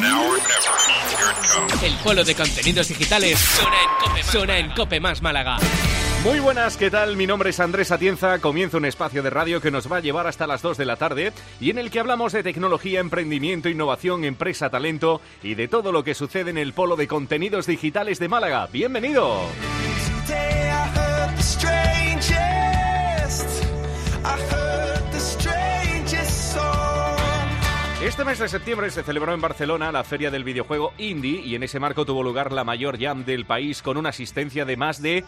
El polo de contenidos digitales suena en Cope Más Málaga. Muy buenas, ¿qué tal? Mi nombre es Andrés Atienza. Comienza un espacio de radio que nos va a llevar hasta las 2 de la tarde y en el que hablamos de tecnología, emprendimiento, innovación, empresa, talento y de todo lo que sucede en el polo de contenidos digitales de Málaga. ¡Bienvenido! Este mes de septiembre se celebró en Barcelona la Feria del Videojuego Indie y en ese marco tuvo lugar la mayor jam del país con una asistencia de más de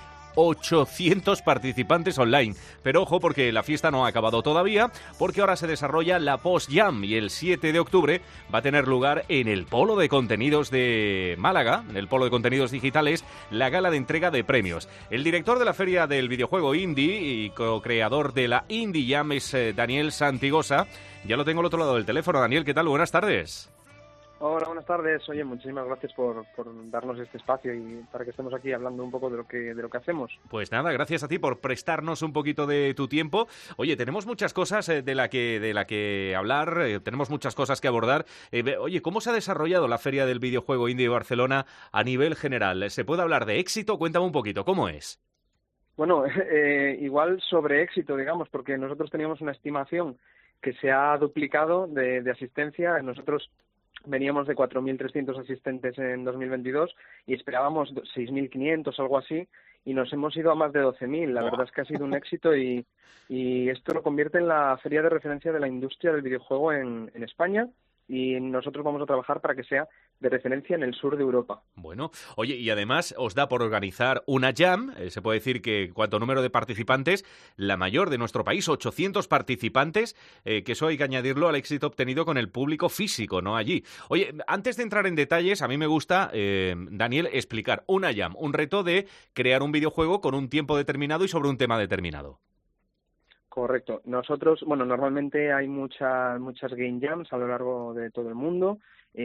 800 participantes online. Pero ojo, porque la fiesta no ha acabado todavía, porque ahora se desarrolla la Post-Jam y el 7 de octubre va a tener lugar en el Polo de Contenidos de Málaga, en el Polo de Contenidos Digitales, la gala de entrega de premios. El director de la Feria del Videojuego Indie y co-creador de la Indie Jam es Daniel Santigosa. Ya lo tengo al otro lado del teléfono. Daniel, ¿qué tal? Buenas tardes. Hola, buenas tardes. Oye, muchísimas gracias por darnos este espacio y para que estemos aquí hablando un poco de lo que hacemos. Pues nada, gracias a ti por prestarnos un poquito de tu tiempo. Oye, tenemos muchas cosas de la que hablar, tenemos muchas cosas que abordar. Oye, ¿cómo se ha desarrollado la Feria del Videojuego Indie de Barcelona a nivel general? ¿Se puede hablar de éxito? Cuéntame un poquito, ¿cómo es? Bueno, igual sobre éxito, digamos, porque nosotros teníamos una estimación que se ha duplicado de asistencia. Nosotros veníamos de 4.300 asistentes en 2022 y esperábamos 6.500, algo así, y nos hemos ido a más de 12.000. La verdad es que ha sido un éxito y esto lo convierte en la feria de referencia de la industria del videojuego en España, y nosotros vamos a trabajar para que sea de referencia en el sur de Europa. Bueno, oye, y además os da por organizar una jam, se puede decir que cuanto número de participantes, la mayor de nuestro país, 800 participantes, que eso hay que añadirlo al éxito obtenido con el público físico, ¿no? Allí. Oye, antes de entrar en detalles, a mí me gusta, Daniel, explicar una jam, un reto de crear un videojuego con un tiempo determinado y sobre un tema determinado. Correcto. Nosotros, bueno, normalmente hay muchas game jams a lo largo de todo el mundo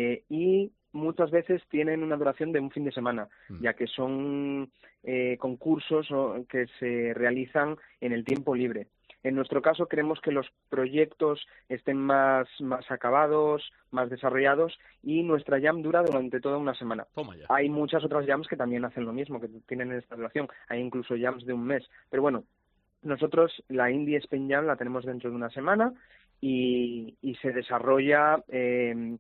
y muchas veces tienen una duración de un fin de semana, ya que son concursos que se realizan en el tiempo libre. En nuestro caso queremos que los proyectos estén más acabados, más desarrollados, y nuestra jam dura durante toda una semana. Hay muchas otras jams que también hacen lo mismo, que tienen esta duración. Hay incluso jams de un mes. Pero bueno, nosotros la Indie Spain Jam la tenemos dentro de una semana y se desarrolla en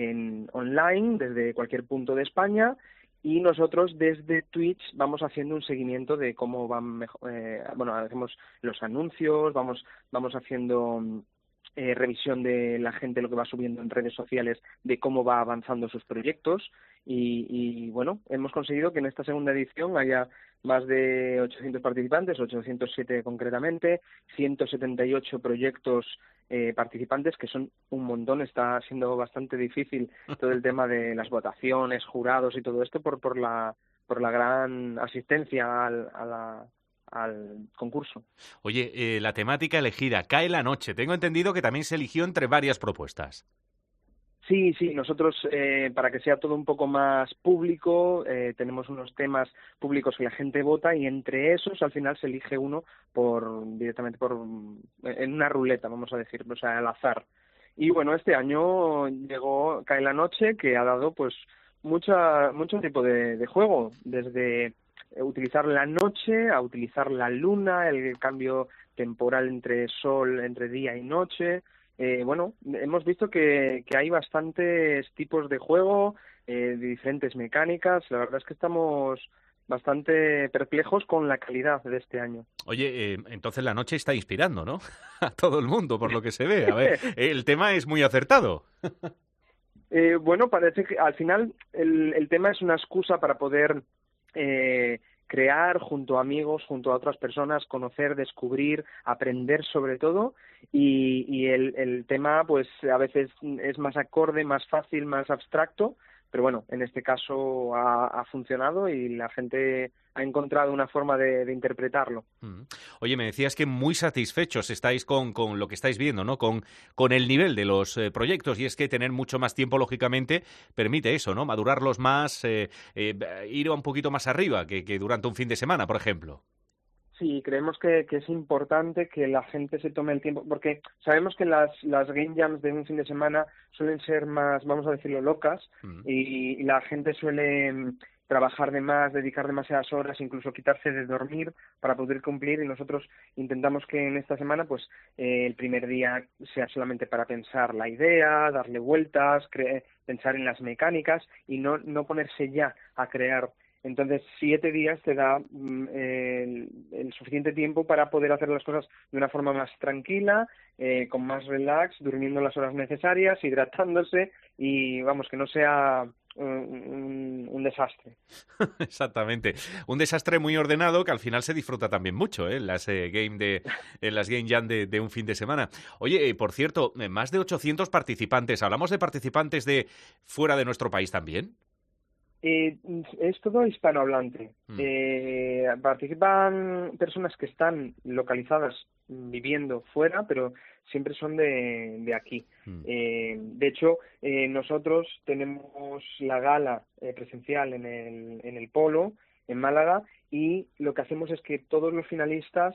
online desde cualquier punto de España, y nosotros desde Twitch vamos haciendo un seguimiento de cómo van hacemos los anuncios, vamos haciendo revisión de la gente, lo que va subiendo en redes sociales, de cómo va avanzando sus proyectos y bueno, hemos conseguido que en esta segunda edición haya más de 800 participantes, 807 concretamente, 178 proyectos participantes, que son un montón. Está siendo bastante difícil todo el tema de las votaciones, jurados y todo esto por la gran asistencia al concurso. Oye, la temática elegida, Cae la noche. Tengo entendido que también se eligió entre varias propuestas. Sí, nosotros para que sea todo un poco más público tenemos unos temas públicos que la gente vota, y entre esos al final se elige uno directamente en una ruleta, vamos a decir, o sea, al azar. Y bueno, este año llegó Cae la noche, que ha dado pues mucho tipo de juego, desde utilizar la noche a utilizar la luna, el cambio temporal entre día y noche. Bueno, hemos visto que hay bastantes tipos de juego, de diferentes mecánicas. La verdad es que estamos bastante perplejos con la calidad de este año. Oye, entonces la noche está inspirando, ¿no? A todo el mundo, por lo que se ve. A ver, el tema es muy acertado. Bueno, parece que al final el tema es una excusa para poder crear junto a amigos, junto a otras personas, conocer, descubrir, aprender sobre todo, y el tema pues a veces es más acorde, más fácil, más abstracto, pero bueno, en este caso ha funcionado y la gente ha encontrado una forma de interpretarlo. Oye, me decías que muy satisfechos estáis con lo que estáis viendo, ¿no? Con el nivel de los proyectos, y es que tener mucho más tiempo, lógicamente, permite eso, ¿no? Madurarlos más, ir un poquito más arriba que durante un fin de semana, por ejemplo. Sí, creemos que es importante que la gente se tome el tiempo, porque sabemos que las game jams de un fin de semana suelen ser más, vamos a decirlo, locas, y la gente suele trabajar de más, dedicar demasiadas horas, incluso quitarse de dormir para poder cumplir, y nosotros intentamos que en esta semana pues el primer día sea solamente para pensar la idea, darle vueltas, pensar en las mecánicas y no ponerse ya a crear. Entonces, 7 días te da el suficiente tiempo para poder hacer las cosas de una forma más tranquila, con más relax, durmiendo las horas necesarias, hidratándose y, vamos, que no sea un desastre. Exactamente. Un desastre muy ordenado que al final se disfruta también mucho, ¿eh? En las game jam de un fin de semana. Oye, por cierto, más de 800 participantes. ¿Hablamos de participantes de fuera de nuestro país también? Es todo hispanohablante. Participan personas que están localizadas viviendo fuera, pero siempre son de aquí. De hecho, nosotros tenemos la gala presencial en el Polo, en Málaga, y lo que hacemos es que todos los finalistas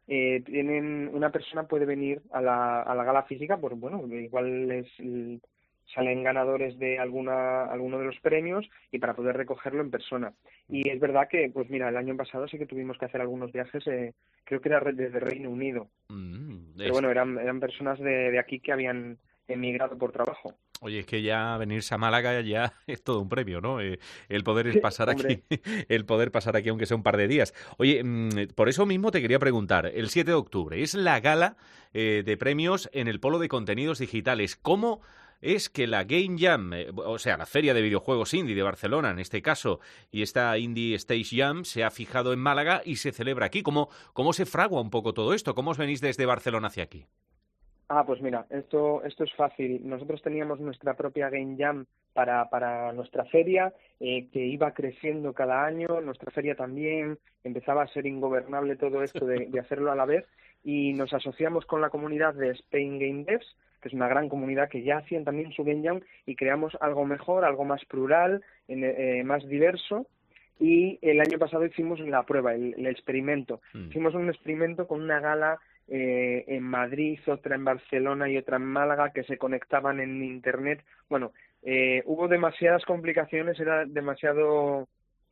una persona puede venir a la gala física, pues bueno, igual salen ganadores de alguno de los premios y para poder recogerlo en persona. Y es verdad que, pues mira, el año pasado sí que tuvimos que hacer algunos viajes, creo que era desde Reino Unido. Pero bueno, eran personas de aquí que habían emigrado por trabajo. Oye, es que ya venirse a Málaga ya es todo un premio, ¿no? El poder pasar aquí, el poder pasar aquí aunque sea un par de días. Oye, por eso mismo te quería preguntar, el 7 de octubre es la gala de premios en el Polo de Contenidos Digitales. ¿Cómo es que la Game Jam, o sea, la Feria de Videojuegos Indie de Barcelona en este caso, y esta Indie Stage Jam se ha fijado en Málaga y se celebra aquí? ¿Cómo se fragua un poco todo esto? ¿Cómo os venís desde Barcelona hacia aquí? Pues mira, esto es fácil. Nosotros teníamos nuestra propia Game Jam para nuestra feria, que iba creciendo cada año. Nuestra feria también empezaba a ser ingobernable todo esto de hacerlo a la vez, y nos asociamos con la comunidad de Spain Game Devs, que es una gran comunidad que ya hacían también su Game Jam, y creamos algo mejor, algo más plural, más diverso. Y el año pasado hicimos la prueba, el experimento. Hicimos un experimento con una gala en Madrid, otra en Barcelona y otra en Málaga, que se conectaban en internet. Bueno, hubo demasiadas complicaciones, era demasiado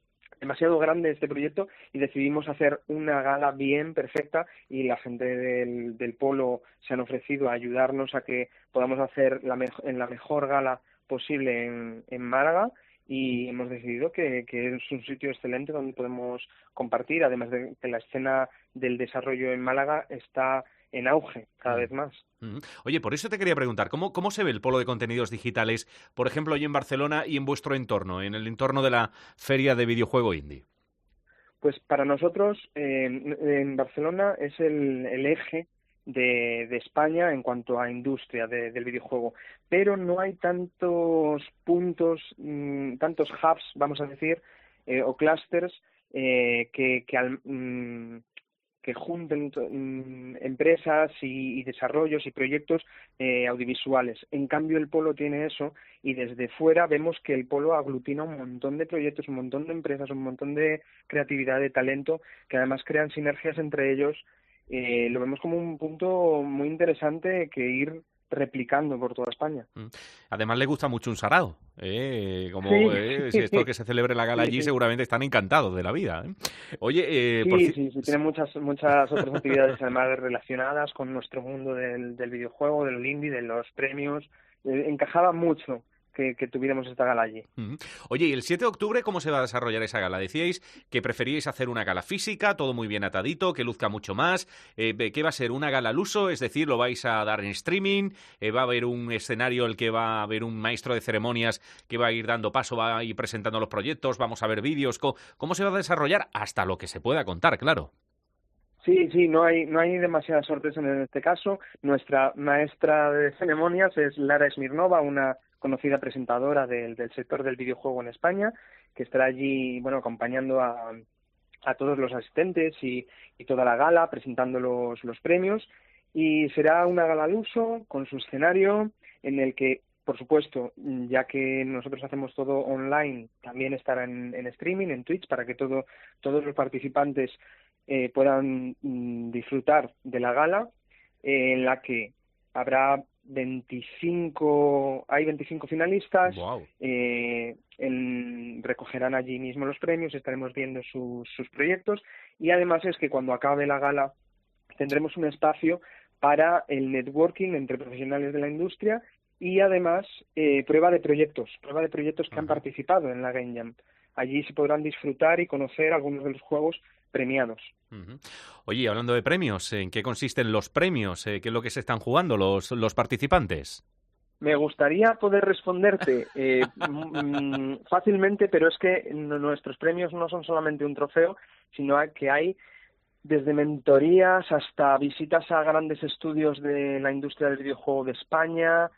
grande este proyecto, y decidimos hacer una gala bien perfecta, y la gente del Polo se han ofrecido a ayudarnos a que podamos hacer en la mejor gala posible en Málaga, y hemos decidido que es un sitio excelente donde podemos compartir, además de que la escena del desarrollo en Málaga está en auge cada vez más. Oye, por eso te quería preguntar, ¿cómo se ve el Polo de Contenidos Digitales, por ejemplo, hoy en Barcelona y en vuestro entorno, en el entorno de la Feria de Videojuego Indie? Pues para nosotros en Barcelona es el eje de España en cuanto a industria del videojuego, pero no hay tantos puntos, tantos hubs, vamos a decir, o clusters que junten empresas y desarrollos y proyectos audiovisuales. En cambio, el Polo tiene eso, y desde fuera vemos que el Polo aglutina un montón de proyectos, un montón de empresas, un montón de creatividad, de talento, que además crean sinergias entre ellos. Lo vemos como un punto muy interesante que ir replicando por toda España. Además le gusta mucho un sarao, si esto que se celebre la gala allí, seguramente están encantados de la vida. Oye, sí, tiene muchas otras actividades además relacionadas con nuestro mundo del videojuego, del indie, de los premios. Encajaba mucho que tuviéramos esta gala allí. Oye, ¿y el 7 de octubre cómo se va a desarrollar esa gala? Decíais que preferíais hacer una gala física, todo muy bien atadito, que luzca mucho más. ¿Qué va a ser? ¿Una gala al uso? Es decir, ¿lo vais a dar en streaming? ¿Va a haber un escenario en el que va a haber un maestro de ceremonias que va a ir dando paso, va a ir presentando los proyectos? ¿Vamos a ver vídeos? ¿Cómo se va a desarrollar? Hasta lo que se pueda contar, claro. Sí, no hay demasiadas sorpresas en este caso. Nuestra maestra de ceremonias es Lara Smirnova, una conocida presentadora del sector del videojuego en España, que estará allí, acompañando a todos los asistentes y toda la gala, presentando los premios, y será una gala al uso, con su escenario, en el que, por supuesto, ya que nosotros hacemos todo online, también estará en streaming, en Twitch, para que todos los participantes puedan disfrutar de la gala, en la que habrá 25 finalistas. Wow. Recogerán allí mismo los premios, estaremos viendo sus proyectos, y además es que cuando acabe la gala tendremos un espacio para el networking entre profesionales de la industria y además prueba de proyectos que han participado en la Game Jam. Allí se podrán disfrutar y conocer algunos de los juegos premiados. Oye, hablando de premios, ¿en qué consisten los premios? ¿Qué es lo que se están jugando los participantes? Me gustaría poder responderte fácilmente, pero es que nuestros premios no son solamente un trofeo, sino que hay desde mentorías hasta visitas a grandes estudios de la industria del videojuego de España,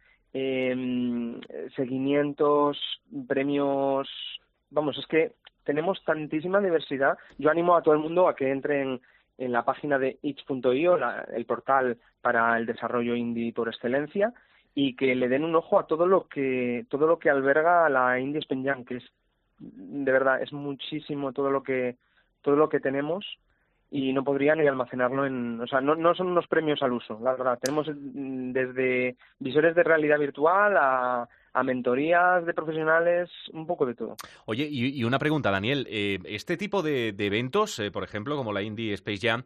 seguimientos, premios. Vamos, es que tenemos tantísima diversidad. Yo animo a todo el mundo a que entren en la página de itch.io, el portal para el desarrollo indie por excelencia, y que le den un ojo a todo lo que alberga la Indie Spain Jam, que es, de verdad, es muchísimo todo lo que tenemos, y no podría ni almacenarlo no son unos premios al uso, la verdad. Tenemos desde visores de realidad virtual a mentorías de profesionales, un poco de todo. Oye, y una pregunta, Daniel. Este tipo de eventos, por ejemplo, como la Indie Space Jam,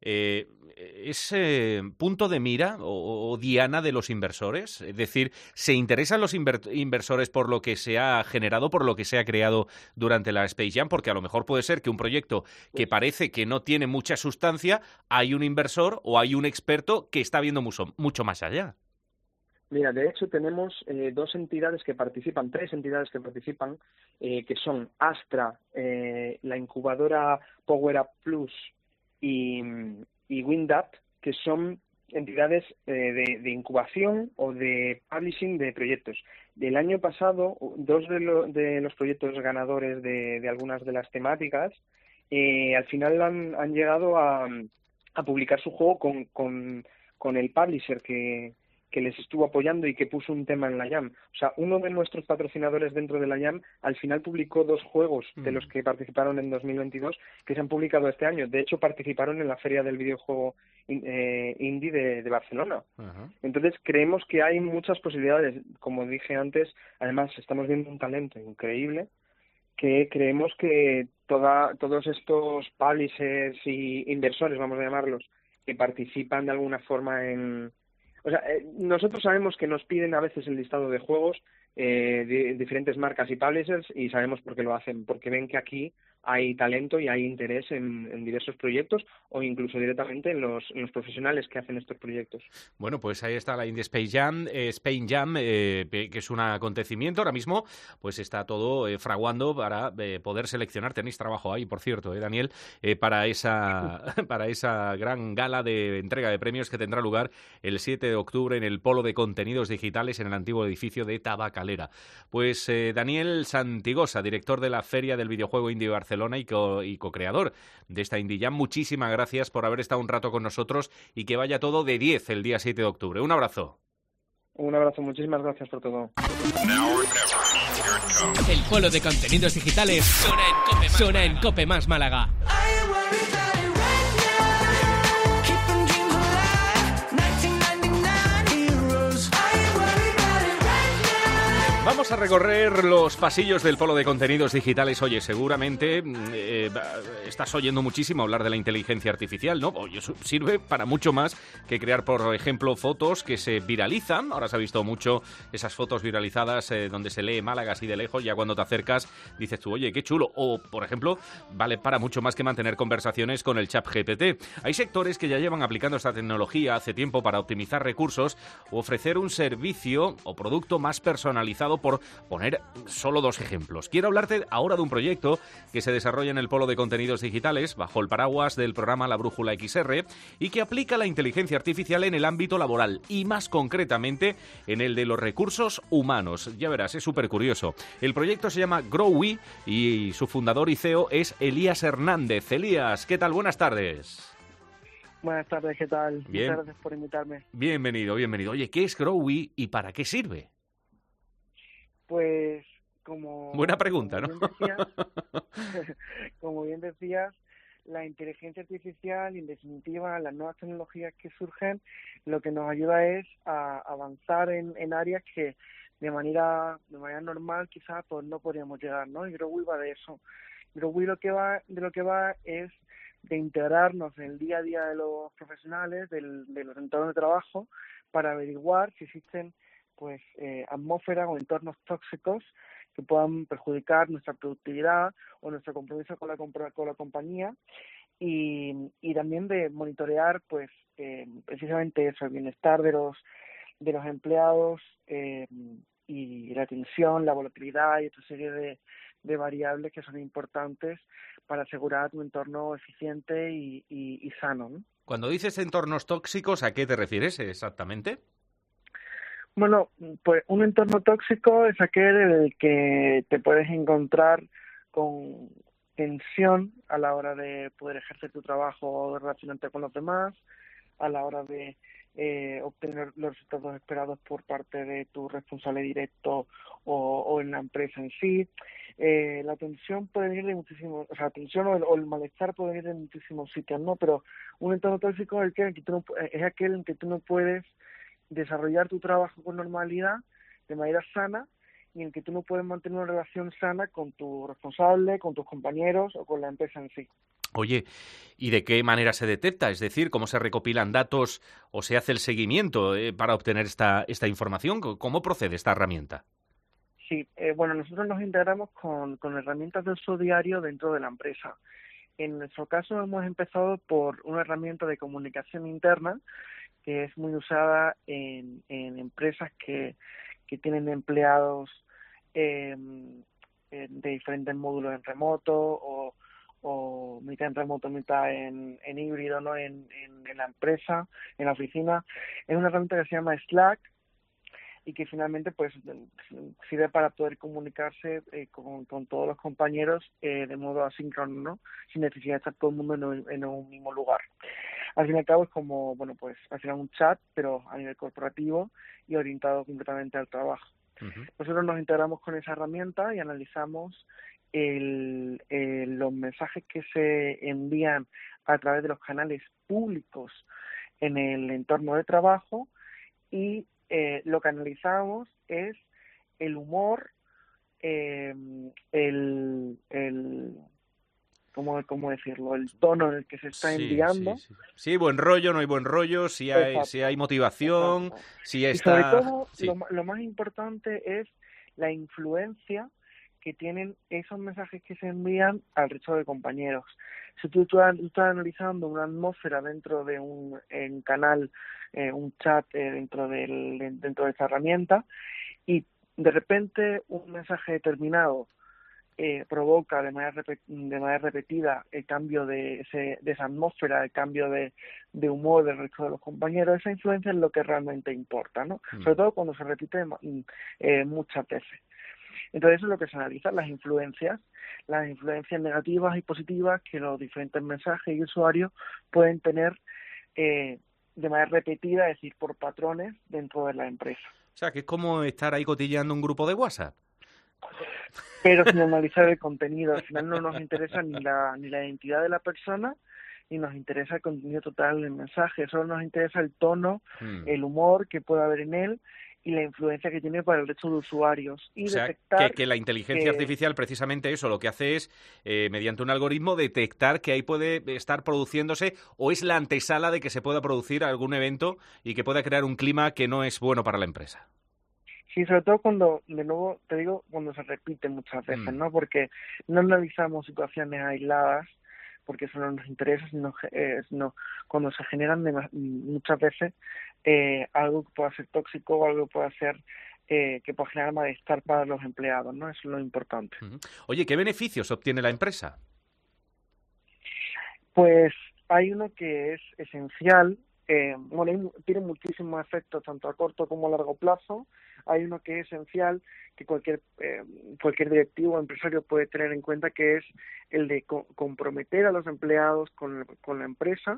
¿es punto de mira o diana de los inversores? Es decir, ¿se interesan los inversores por lo que se ha generado, por lo que se ha creado durante la Space Jam? Porque a lo mejor puede ser que un proyecto que parece que no tiene mucha sustancia, hay un inversor o hay un experto que está viendo mucho más allá. Mira, de hecho tenemos tres entidades que participan, que son Astra, la incubadora Power Up Plus y WindUp, que son entidades de incubación o de publishing de proyectos. Del año pasado, dos de los proyectos ganadores de algunas de las temáticas, al final han llegado a publicar su juego con el publisher que les estuvo apoyando y que puso un tema en la Jam. O sea, uno de nuestros patrocinadores dentro de la Jam al final publicó 2 juegos de los que participaron en 2022 que se han publicado este año. De hecho, participaron en la Feria del Videojuego Indie de Barcelona. Uh-huh. Entonces, creemos que hay muchas posibilidades. Como dije antes, además estamos viendo un talento increíble que creemos que todos estos publishers y inversores, vamos a llamarlos, que participan de alguna forma O sea, nosotros sabemos que nos piden a veces el listado de juegos de diferentes marcas y publishers, y sabemos por qué lo hacen, porque ven que aquí hay talento y hay interés en diversos proyectos o incluso directamente en los profesionales que hacen estos proyectos. Bueno, pues ahí está la Indie Space Jam, Spain Jam, que es un acontecimiento. Ahora mismo pues está todo fraguando para poder seleccionar. Tenéis trabajo ahí, por cierto, Daniel, para esa gran gala de entrega de premios que tendrá lugar el 7 de octubre en el Polo de Contenidos Digitales en el antiguo edificio de Tabacalera. Pues Daniel Santigosa, director de la Feria del Videojuego Indie Barcelona y co-creador de esta Indie Jam, muchísimas gracias por haber estado un rato con nosotros y que vaya todo de 10 el día 7 de octubre. Un abrazo. Un abrazo, muchísimas gracias por todo. El Polo de Contenidos Digitales suena en Cope Más Málaga. Vamos a recorrer los pasillos del Polo de Contenidos Digitales. Oye, seguramente estás oyendo muchísimo hablar de la inteligencia artificial, ¿no? Oye, sirve para mucho más que crear, por ejemplo, fotos que se viralizan. Ahora se ha visto mucho esas fotos viralizadas donde se lee Málaga así de lejos. Ya cuando te acercas dices tú, oye, qué chulo. O, por ejemplo, vale para mucho más que mantener conversaciones con el ChatGPT. Hay sectores que ya llevan aplicando esta tecnología hace tiempo para optimizar recursos o ofrecer un servicio o producto más personalizado, por poner solo 2 ejemplos. Quiero hablarte ahora de un proyecto que se desarrolla en el Polo de Contenidos Digitales bajo el paraguas del programa La Brújula XR y que aplica la inteligencia artificial en el ámbito laboral y más concretamente en el de los recursos humanos. Ya verás, es súper curioso. El proyecto se llama Growy y su fundador y CEO es Elías Hernández. Elías, ¿qué tal? Buenas tardes. Buenas tardes, ¿qué tal? Bien. Muchas gracias por invitarme. Bienvenido. Oye, ¿qué es Growy y para qué sirve? Pues como... Buena pregunta, ¿no? Como bien decías, la inteligencia artificial y, en definitiva, las nuevas tecnologías que surgen, lo que nos ayuda es a avanzar en áreas que de manera normal quizás pues no podríamos llegar, ¿no? Y Growly va de eso. Growly de lo que va es de integrarnos en el día a día de los profesionales, de los entornos de trabajo, para averiguar si existen pues atmósferas o entornos tóxicos que puedan perjudicar nuestra productividad o nuestro compromiso con la compañía, y también de monitorear pues precisamente eso, el bienestar de los empleados, y la tensión, la volatilidad y otra serie de variables que son importantes para asegurar tu entorno eficiente y sano, ¿no? Cuando dices entornos tóxicos, ¿a qué te refieres exactamente? Bueno, pues un entorno tóxico es aquel en el que te puedes encontrar con tensión a la hora de poder ejercer tu trabajo o relacionarte con los demás, a la hora de obtener los resultados esperados por parte de tu responsable directo o en la empresa en sí. La tensión puede venir de muchísimos, o sea, la tensión o el malestar puede venir de muchísimos sitios, ¿no? Pero un entorno tóxico es aquel en que tú no puedes desarrollar tu trabajo con normalidad, de manera sana, y en que tú no puedes mantener una relación sana con tu responsable, con tus compañeros o con la empresa en sí. Oye, ¿y de qué manera se detecta? Es decir, ¿cómo se recopilan datos o se hace el seguimiento para obtener esta información? ¿Cómo procede esta herramienta? Sí, bueno, nosotros nos integramos con herramientas de uso diario dentro de la empresa. En nuestro caso hemos empezado por una herramienta de comunicación interna que es muy usada en empresas que tienen empleados de diferentes módulos en remoto o mitad en remoto, mitad en híbrido, ¿no? En la empresa, en la oficina. Es una herramienta que se llama Slack y que finalmente pues sirve para poder comunicarse con todos los compañeros de modo asíncrono, ¿no? Sin necesidad de estar todo el mundo en un mismo lugar. Al fin y al cabo es como, bueno, pues al final un chat, pero a nivel corporativo y orientado completamente al trabajo. Uh-huh. Nosotros nos integramos con esa herramienta y analizamos los mensajes que se envían a través de los canales públicos en el entorno de trabajo, y lo que analizamos es el humor, ¿cómo decirlo? El tono en el que se está enviando. Sí, buen rollo, no hay buen rollo, si hay motivación, exacto. Si está... Y sobre todo, lo más importante es la influencia que tienen esos mensajes que se envían al resto de compañeros. Si tú estás analizando una atmósfera dentro de un canal, un chat dentro de esta herramienta, y de repente un mensaje determinado provoca de manera repetida el cambio de esa atmósfera, el cambio de humor del resto de los compañeros, esa influencia es lo que realmente importa, ¿no? Sobre todo cuando se repite muchas veces. Entonces eso es lo que se analiza, las influencias negativas y positivas que los diferentes mensajes y usuarios pueden tener de manera repetida, es decir, por patrones dentro de la empresa. O sea, que es como estar ahí cotilleando un grupo de WhatsApp. Pero sin analizar el contenido. Al final no nos interesa ni la identidad de la persona, ni nos interesa el contenido total del mensaje. Solo nos interesa el tono, el humor que pueda haber en él y la influencia que tiene para el resto de usuarios. Y o sea, detectar que la inteligencia artificial precisamente eso, lo que hace es, mediante un algoritmo, detectar que ahí puede estar produciéndose o es la antesala de que se pueda producir algún evento y que pueda crear un clima que no es bueno para la empresa. Sí, sobre todo cuando, de nuevo, te digo, cuando se repite muchas veces, ¿no? Porque no analizamos situaciones aisladas, porque eso no nos interesa, sino cuando se generan muchas veces algo que pueda ser tóxico o algo que pueda ser que pueda generar malestar para los empleados, ¿no? Eso es lo importante. Oye, ¿qué beneficios obtiene la empresa? Pues hay uno que es esencial. Tiene muchísimos efectos tanto a corto como a largo plazo. Hay uno que es esencial, que cualquier directivo o empresario puede tener en cuenta, que es el de comprometer a los empleados con la empresa,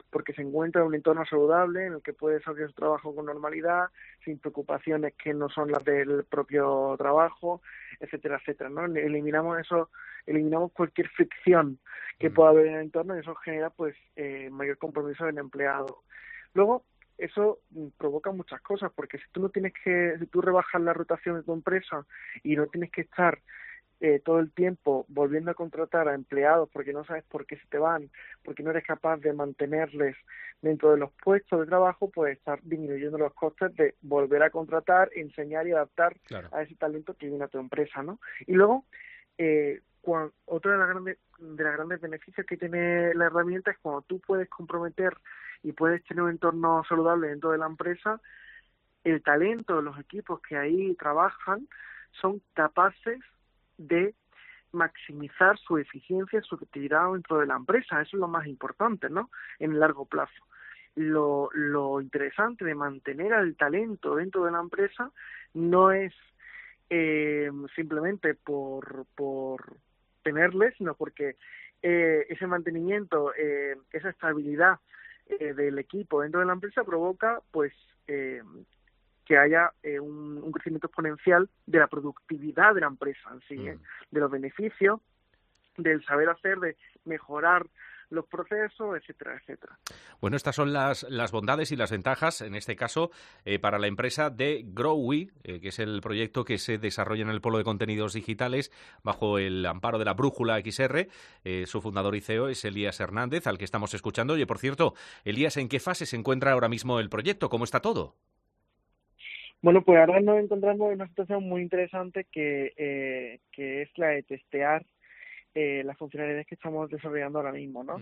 porque se encuentra en un entorno saludable en el que puede desarrollar su trabajo con normalidad, sin preocupaciones que no son las del propio trabajo, etcétera, etcétera, ¿no? Eliminamos cualquier fricción que pueda haber en el entorno y eso genera pues mayor compromiso del empleado. Luego, eso provoca muchas cosas, porque si tú rebajas la rotación de tu empresa y no tienes que estar todo el tiempo volviendo a contratar a empleados porque no sabes por qué se te van, porque no eres capaz de mantenerles dentro de los puestos de trabajo, pues estar disminuyendo los costes de volver a contratar, enseñar y adaptar a ese talento que viene a tu empresa, ¿no? Y luego, otro de los grandes beneficios que tiene la herramienta es cuando tú puedes comprometer y puedes tener un entorno saludable dentro de la empresa, el talento de los equipos que ahí trabajan son capaces de maximizar su eficiencia, su efectividad dentro de la empresa. Eso es lo más importante, ¿no? En el largo plazo. Lo interesante de mantener al talento dentro de la empresa no es simplemente por tenerles, sino porque ese mantenimiento, esa estabilidad del equipo dentro de la empresa provoca pues que haya un crecimiento exponencial de la productividad de la empresa en sí, de los beneficios, del saber hacer, de mejorar los procesos, etcétera, etcétera. Bueno, estas son las bondades y las ventajas, en este caso, para la empresa de GrowWe, que es el proyecto que se desarrolla en el Polo de Contenidos Digitales bajo el amparo de la Brújula XR. Su fundador y CEO es Elías Hernández, al que estamos escuchando. Oye, por cierto, Elías, ¿en qué fase se encuentra ahora mismo el proyecto? ¿Cómo está todo? Bueno, pues ahora nos encontramos en una situación muy interesante que es la de testear las funcionalidades que estamos desarrollando ahora mismo, ¿no?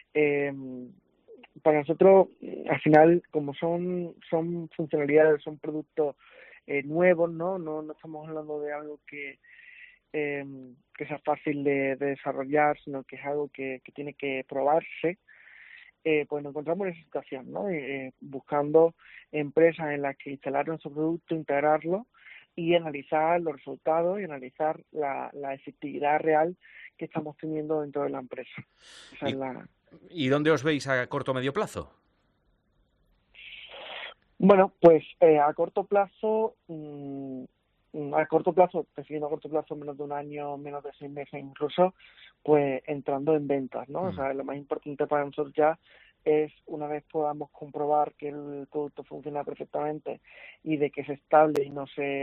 Para nosotros, al final, como son funcionalidades, son productos nuevos, ¿no? No estamos hablando de algo que sea fácil de desarrollar, sino que es algo que tiene que probarse. Pues nos encontramos en esa situación, ¿no? Buscando empresas en las que instalar nuestro producto, integrarlo y analizar los resultados y analizar la efectividad real que estamos teniendo dentro de la empresa. ¿Y dónde os veis a corto o medio plazo? Bueno, pues a corto plazo, definiendo a corto plazo menos de un año, menos de 6 meses incluso, pues entrando en ventas, ¿no? O sea, lo más importante para nosotros ya es, una vez podamos comprobar que el producto funciona perfectamente y de que es estable y no se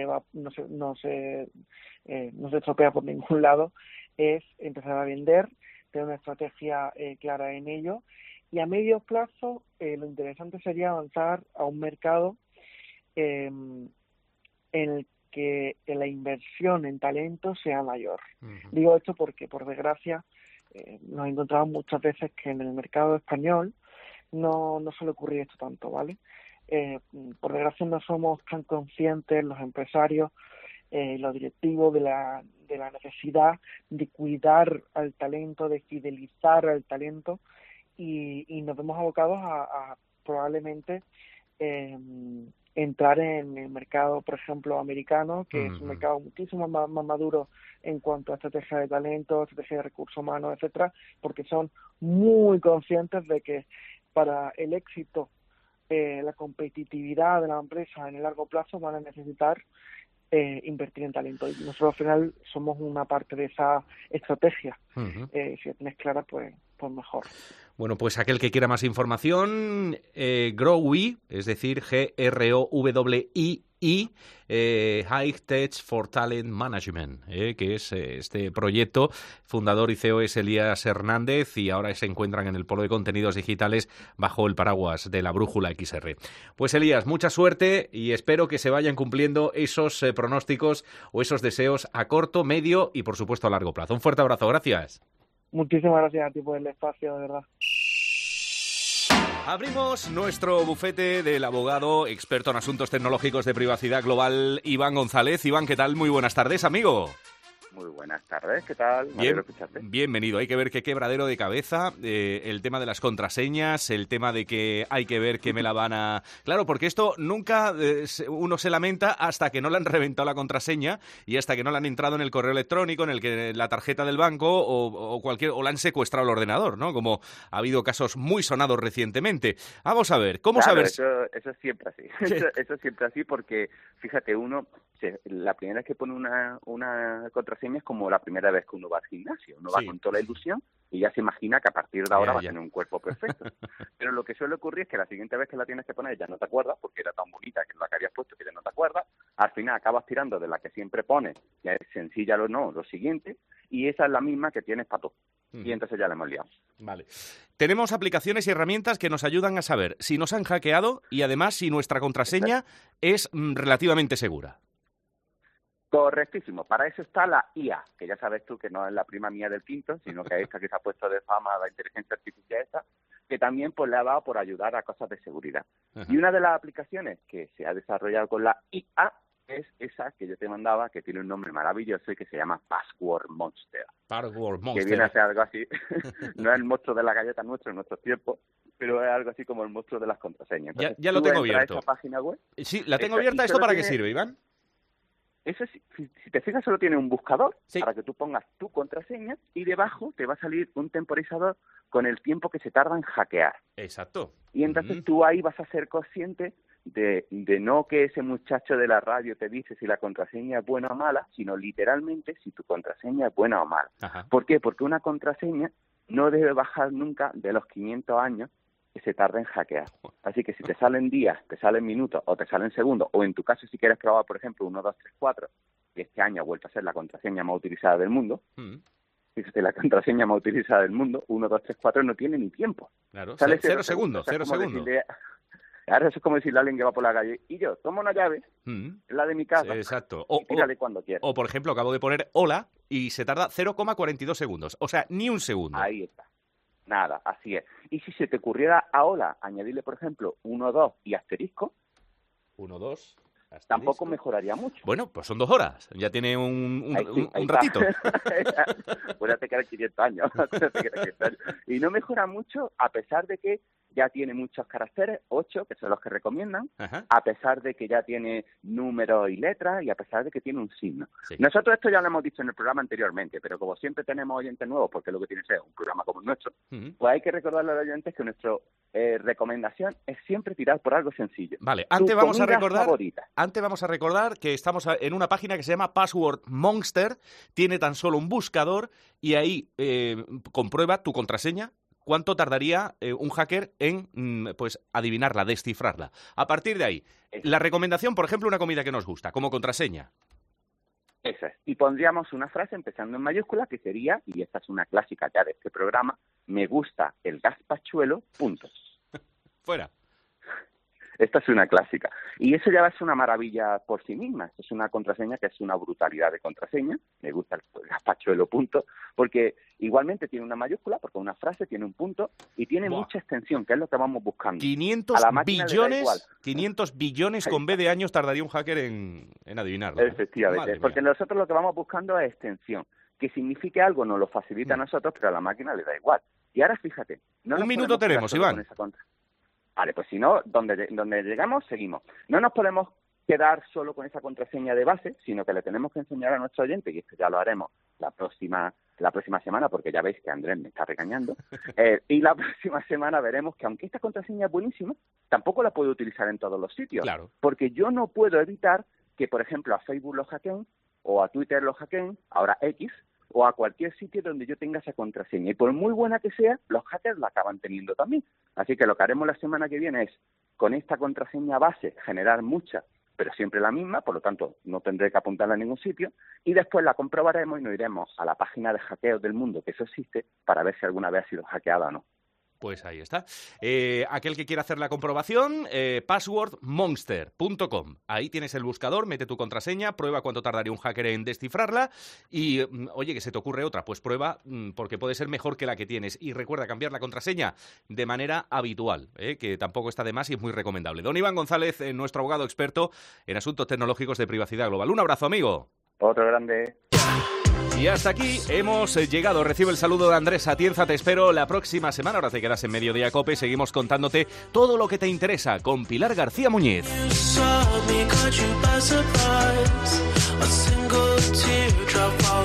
estropea por ningún lado, es empezar a vender, tener una estrategia clara en ello. Y a medio plazo, lo interesante sería avanzar a un mercado en el que la inversión en talento sea mayor. Digo esto porque, por desgracia, nos encontramos muchas veces que en el mercado español no suele ocurrir esto tanto, ¿vale? Por desgracia no somos tan conscientes los empresarios, los directivos de la necesidad de cuidar al talento, de fidelizar al talento y nos vemos abocados a probablemente entrar en el mercado, por ejemplo, americano, que es un mercado muchísimo más maduro en cuanto a estrategia de talento, estrategia de recursos humanos, etcétera, porque son muy conscientes de que para el éxito, la competitividad de la empresa en el largo plazo van a necesitar invertir en talento. Y nosotros al final somos una parte de esa estrategia. Si la tienes clara, pues mejor. Bueno, pues aquel que quiera más información, GrowWe, es decir, GROWI, High Tech for Talent Management, que es este proyecto. Fundador y CEO es Elías Hernández y ahora se encuentran en el Polo de Contenidos Digitales bajo el paraguas de la Brújula XR. Pues Elías, mucha suerte y espero que se vayan cumpliendo esos pronósticos o esos deseos a corto, medio y por supuesto a largo plazo. Un fuerte abrazo, gracias. Muchísimas gracias a ti por el espacio, de verdad. Abrimos nuestro bufete del abogado experto en asuntos tecnológicos de privacidad global, Iván González. Iván, ¿qué tal? Muy buenas tardes, amigo. Muy buenas tardes, ¿qué tal? Me alegro de escucharte. Bienvenido. Hay que ver qué quebradero de cabeza, el tema de las contraseñas, el tema de que hay que ver que me la van a... Claro, porque esto nunca uno se lamenta hasta que no le han reventado la contraseña y hasta que no le han entrado en el correo electrónico, en el que la tarjeta del banco o le han secuestrado el ordenador, ¿no? Como ha habido casos muy sonados recientemente. Vamos a ver, ¿cómo saber? Eso es siempre así. Eso es siempre así porque, fíjate, la primera vez que pone una contraseña es como la primera vez que uno va al gimnasio. Uno va con toda la ilusión y ya se imagina que a partir de ahora va a tener un cuerpo perfecto. Pero lo que suele ocurrir es que la siguiente vez que la tienes que poner ya no te acuerdas, porque era tan bonita que la que habías puesto que ya no te acuerdas. Al final acabas tirando de la que siempre pones, ya es sencilla o no, lo siguiente, y esa es la misma que tienes para todo. Y entonces ya la hemos liado. Vale. Tenemos aplicaciones y herramientas que nos ayudan a saber si nos han hackeado y además si nuestra contraseña es relativamente segura. Correctísimo. Para eso está la IA, que ya sabes tú que no es la prima mía del quinto, sino que esta que se ha puesto de fama la inteligencia artificial esta, que también pues le ha dado por ayudar a cosas de seguridad. Ajá. Y una de las aplicaciones que se ha desarrollado con la IA es esa que yo te mandaba, que tiene un nombre maravilloso y que se llama Password Monster. Password Monster. Que viene a ser algo así. No es el monstruo de la galleta nuestro en nuestros tiempos, pero es algo así como el monstruo de las contraseñas. Entonces, ya lo tengo abierto. ¿A esa página web? Sí, la tengo abierta. ¿Esto para qué sirve, Iván? Eso, si te fijas, solo tiene un buscador para que tú pongas tu contraseña y debajo te va a salir un temporizador con el tiempo que se tarda en hackear. Exacto. Y entonces tú ahí vas a ser consciente de no que ese muchacho de la radio te dice si la contraseña es buena o mala, sino literalmente si tu contraseña es buena o mala. Ajá. ¿Por qué? Porque una contraseña no debe bajar nunca de los 500 años que se tarda en hackear. Así que si te salen días, te salen minutos o te salen segundos, o en tu caso si quieres probar, por ejemplo, 1, 2, 3, 4, que este año ha vuelto a ser la contraseña más utilizada del mundo, fíjate, la contraseña más utilizada del mundo, 1, 2, 3, 4, no tiene ni tiempo. Claro, sale 0 segundos, 0 segundos. Ahora eso es como decirle a alguien que va por la calle, y yo tomo una llave, la de mi casa, exacto. Y tírale cuando quieras. O, por ejemplo, acabo de poner hola y se tarda 0,42 segundos. O sea, ni un segundo. Ahí está. Nada, así es. Y si se te ocurriera a hola añadirle, por ejemplo, 1, 2 y asterisco, 1, 2, asterisco, tampoco mejoraría mucho. Bueno, pues son 2 horas. Ya tiene un ratito. Acuérdate que eran 500 años. Y no mejora mucho, a pesar de que ya tiene muchos caracteres, 8, que son los que recomiendan, a pesar de que ya tiene números y letras y a pesar de que tiene un signo. Sí. Nosotros esto ya lo hemos dicho en el programa anteriormente, pero como siempre tenemos oyentes nuevos, porque es lo que tiene que ser un programa como el nuestro, pues hay que recordarle a los oyentes que nuestra recomendación es siempre tirar por algo sencillo. Vale, antes vamos a recordar que estamos en una página que se llama Password Monster, tiene tan solo un buscador y ahí comprueba tu contraseña. ¿Cuánto tardaría un hacker en adivinarla, descifrarla? A partir de ahí, la recomendación, por ejemplo, una comida que nos gusta, como contraseña. Eso es. Y pondríamos una frase empezando en mayúscula que sería, y esta es una clásica ya de este programa, me gusta el gazpachuelo, punto. Fuera. Esta es una clásica. Y eso ya es una maravilla por sí misma. Es una contraseña que es una brutalidad de contraseña. Me gusta el gazpachuelo, punto. Porque igualmente tiene una mayúscula, porque una frase tiene un punto y tiene mucha extensión, que es lo que vamos buscando. 500 billones con B de años tardaría un hacker en adivinarlo. Efectivamente. Porque nosotros lo que vamos buscando es extensión. Que signifique algo nos lo facilita a nosotros, pero a la máquina le da igual. Y ahora fíjate. Un minuto tenemos, Iván. Vale, pues si no, donde llegamos, seguimos. No nos podemos quedar solo con esa contraseña de base, sino que le tenemos que enseñar a nuestro oyente, y esto ya lo haremos la próxima semana, porque ya veis que Andrés me está regañando, y la próxima semana veremos que aunque esta contraseña es buenísima, tampoco la puedo utilizar en todos los sitios. Claro. Porque yo no puedo evitar que, por ejemplo, a Facebook lo hackeen, o a Twitter lo hackeen, ahora X, o a cualquier sitio donde yo tenga esa contraseña. Y por muy buena que sea, los hackers la acaban teniendo también. Así que lo que haremos la semana que viene es, con esta contraseña base, generar muchas, pero siempre la misma, por lo tanto no tendré que apuntarla a ningún sitio, y después la comprobaremos y nos iremos a la página de hackeos del mundo, que eso existe, para ver si alguna vez ha sido hackeada o no. Pues ahí está. Aquel que quiera hacer la comprobación, passwordmonster.com. Ahí tienes el buscador, mete tu contraseña, prueba cuánto tardaría un hacker en descifrarla y, oye, que se te ocurre otra, pues prueba porque puede ser mejor que la que tienes. Y recuerda cambiar la contraseña de manera habitual, que tampoco está de más y es muy recomendable. Don Iván González, nuestro abogado experto en asuntos tecnológicos de privacidad global. Un abrazo, amigo. Otro grande. Y hasta aquí hemos llegado. Recibe el saludo de Andrés Atienza. Te espero la próxima semana. Ahora te quedas en Mediodía Cope. Seguimos contándote todo lo que te interesa con Pilar García Muñiz. A single teardrop